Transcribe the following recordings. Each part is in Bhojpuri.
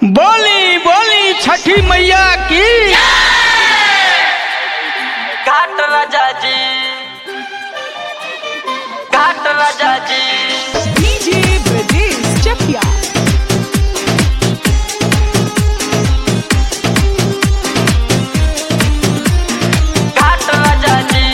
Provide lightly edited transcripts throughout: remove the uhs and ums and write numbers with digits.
बोली बोली छठी मैया की। घाट राजा जी, घाट राजा जी। DJ Brajesh Chakia. घाट राजा जी,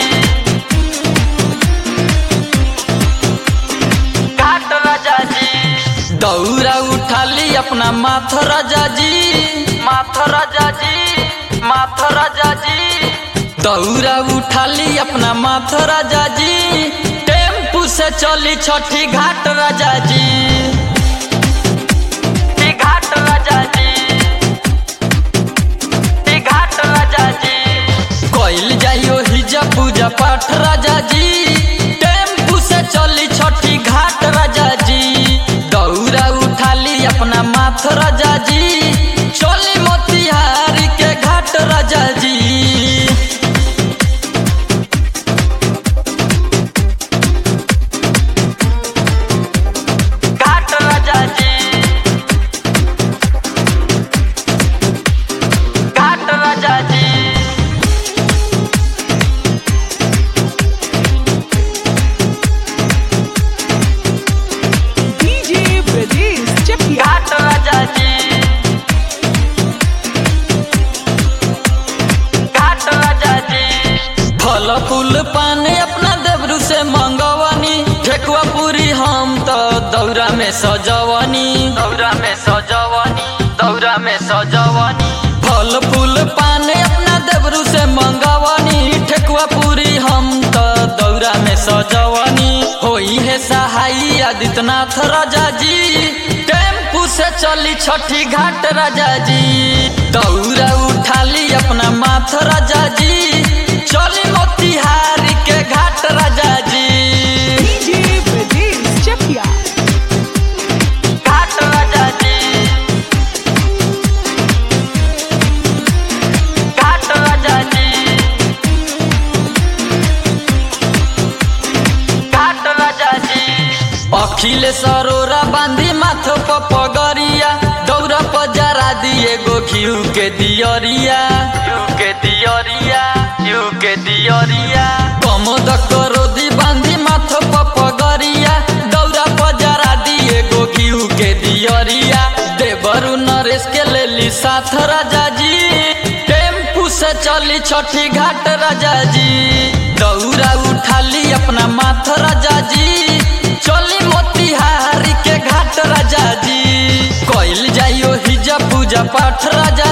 घाट राजा जी। दौरा उठाली अपना माथ राजा जी, माथ राजा जी, माथ राजा जी। दौरा उठाली अपना माथ राजा जी, टेम्पू से चली छठी घाट राजा जी, घाट राजा जी, घाट राजा जी। कोइल जाइयो हिजा पूजा पाठ राजा जी, टेम्पू से चली छठी घाट राजा जी। दौरा उठाली अपना माथ राजा जी, चली मोतिहारी के घाट राजा जी। घाट राजा जी, घाट राजा जी। DJ Brajesh Chakia. घाट राजा जी, घाट राजा जी। फल फूल पाने अपना देवरू से मंगवानी, ठेकुआ पूरी हम तो दौरा में सजवानी, दौरा में सजवानी, दौरा में सजवानी। फल फूल पाने अपना देवरू से मंगवानी, ठेकुआ पूरी हम तो दौरा में सजवानी। होई है सहाई आदित्यनाथ राजा जी, टेम्पू से चली छठी घाट राजा जी। दौरा उठाली अपना माथ राजा जी, चली मोतिहारी के घाट राजा जी। DJ Brajesh Chakia. घाट राजा जी, घाट राजा जी, घाट राजा जी। अखिलेश अरोरा बांधी माथ पर पगरिया, दौरा पर जरा दिए गो घिउ के दियरिया, घिउ के दियरिया, घिउ के दियरिया। कमोद करोदी बांधी माथ पर पगरिया, दौरा पर जरा दिए गो घिउ के दियरिया। देवरू नरेश के लेली साथ राजा जी, टेम्पू से चली छठी घाट राजा जी। दौरा उठाली अपना माथ राजा जी, चली मोतिहारी के घाट राजा जी। कोइल जाइयो हिजा पूजा पाठ राजा